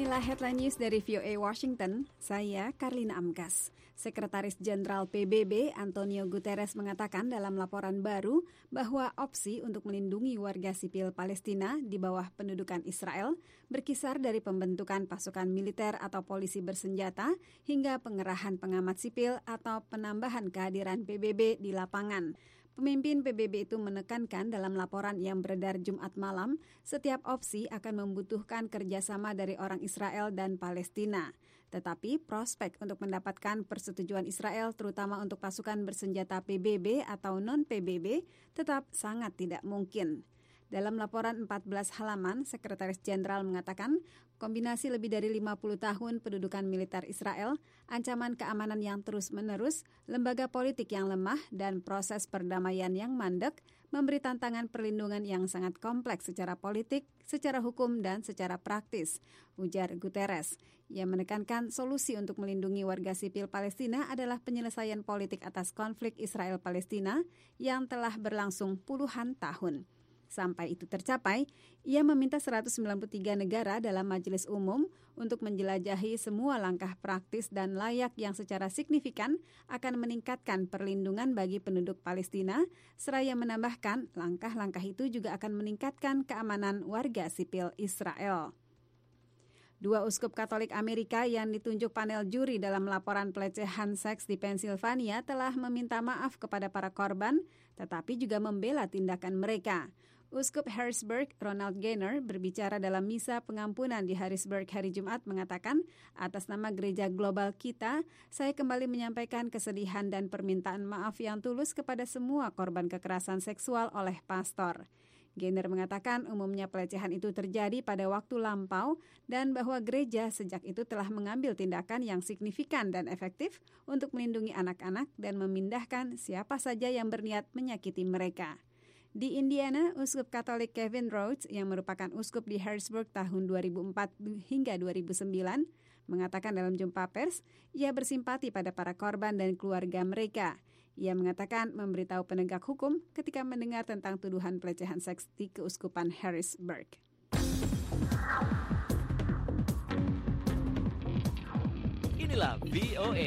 Inilah headline news dari VOA Washington, saya Karlina Amgas. Sekretaris Jenderal PBB Antonio Guterres mengatakan dalam laporan baru bahwa opsi untuk melindungi warga sipil Palestina di bawah pendudukan Israel berkisar dari pembentukan pasukan militer atau polisi bersenjata hingga pengerahan pengamat sipil atau penambahan kehadiran PBB di lapangan. Pemimpin PBB itu menekankan dalam laporan yang beredar Jumat malam, setiap opsi akan membutuhkan kerjasama dari orang Israel dan Palestina. Tetapi prospek untuk mendapatkan persetujuan Israel, terutama untuk pasukan bersenjata PBB atau non-PBB, tetap sangat tidak mungkin. Dalam laporan 14 halaman, Sekretaris Jenderal mengatakan kombinasi lebih dari 50 tahun pendudukan militer Israel, ancaman keamanan yang terus-menerus, lembaga politik yang lemah, dan proses perdamaian yang mandek memberi tantangan perlindungan yang sangat kompleks secara politik, secara hukum, dan secara praktis, ujar Guterres. Ia menekankan solusi untuk melindungi warga sipil Palestina adalah penyelesaian politik atas konflik Israel-Palestina yang telah berlangsung puluhan tahun. Sampai itu tercapai, ia meminta 193 negara dalam Majelis Umum untuk menjelajahi semua langkah praktis dan layak yang secara signifikan akan meningkatkan perlindungan bagi penduduk Palestina, seraya menambahkan langkah-langkah itu juga akan meningkatkan keamanan warga sipil Israel. Dua uskup Katolik Amerika yang ditunjuk panel juri dalam laporan pelecehan seks di Pennsylvania telah meminta maaf kepada para korban, tetapi juga membela tindakan mereka. Uskup Harrisburg, Ronald Gaynor, berbicara dalam misa pengampunan di Harrisburg hari Jumat mengatakan, atas nama Gereja Global kita, saya kembali menyampaikan kesedihan dan permintaan maaf yang tulus kepada semua korban kekerasan seksual oleh pastor. Gaynor mengatakan umumnya pelecehan itu terjadi pada waktu lampau dan bahwa gereja sejak itu telah mengambil tindakan yang signifikan dan efektif untuk melindungi anak-anak dan memindahkan siapa saja yang berniat menyakiti mereka. Di Indiana, Uskup Katolik Kevin Rhodes yang merupakan uskup di Harrisburg tahun 2004 hingga 2009 mengatakan dalam jumpa pers, ia bersimpati pada para korban dan keluarga mereka. Ia mengatakan memberitahu penegak hukum ketika mendengar tentang tuduhan pelecehan seks di keuskupan Harrisburg. Inilah VOA.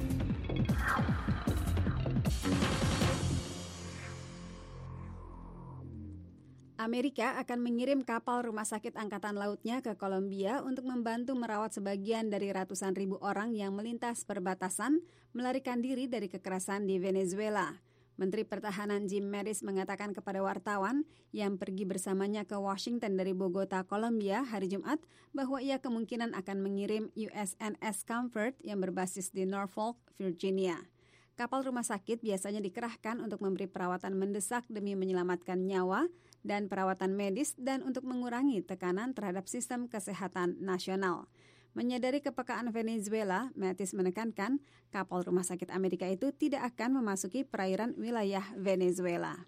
Amerika akan mengirim kapal rumah sakit angkatan lautnya ke Kolombia untuk membantu merawat sebagian dari ratusan ribu orang yang melintas perbatasan melarikan diri dari kekerasan di Venezuela. Menteri Pertahanan Jim Mattis mengatakan kepada wartawan yang pergi bersamanya ke Washington dari Bogota, Kolombia hari Jumat bahwa ia kemungkinan akan mengirim USNS Comfort yang berbasis di Norfolk, Virginia. Kapal rumah sakit biasanya dikerahkan untuk memberi perawatan mendesak demi menyelamatkan nyawa dan perawatan medis dan untuk mengurangi tekanan terhadap sistem kesehatan nasional. Menyadari kepekaan Venezuela, Mattis menekankan kapal rumah sakit Amerika itu tidak akan memasuki perairan wilayah Venezuela.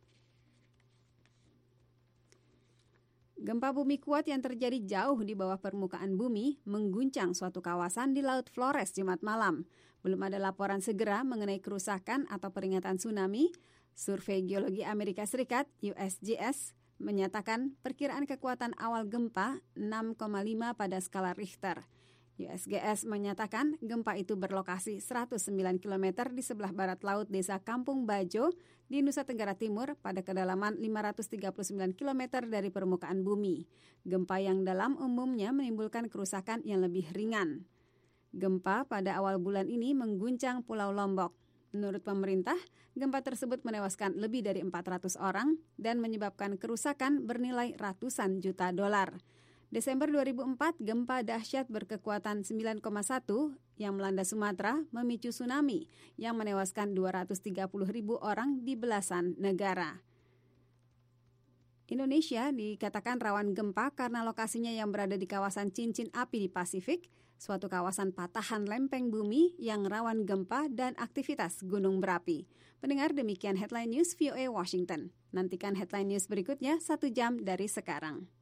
Gempa bumi kuat yang terjadi jauh di bawah permukaan bumi mengguncang suatu kawasan di Laut Flores Jumat malam. Belum ada laporan segera mengenai kerusakan atau peringatan tsunami. Survei Geologi Amerika Serikat (USGS) menyatakan perkiraan kekuatan awal gempa 6,5 pada skala Richter. USGS menyatakan gempa itu berlokasi 109 km di sebelah barat laut desa Kampung Bajo di Nusa Tenggara Timur pada kedalaman 539 km dari permukaan bumi. Gempa yang dalam umumnya menimbulkan kerusakan yang lebih ringan. Gempa pada awal bulan ini mengguncang Pulau Lombok. Menurut pemerintah, gempa tersebut menewaskan lebih dari 400 orang dan menyebabkan kerusakan bernilai ratusan juta dolar. Desember 2004, gempa dahsyat berkekuatan 9,1 yang melanda Sumatera memicu tsunami yang menewaskan 230.000 orang di belasan negara. Indonesia dikatakan rawan gempa karena lokasinya yang berada di kawasan cincin api di Pasifik, suatu kawasan patahan lempeng bumi yang rawan gempa dan aktivitas gunung berapi. Pendengar, demikian Headline News VOA Washington. Nantikan Headline News berikutnya 1 jam dari sekarang.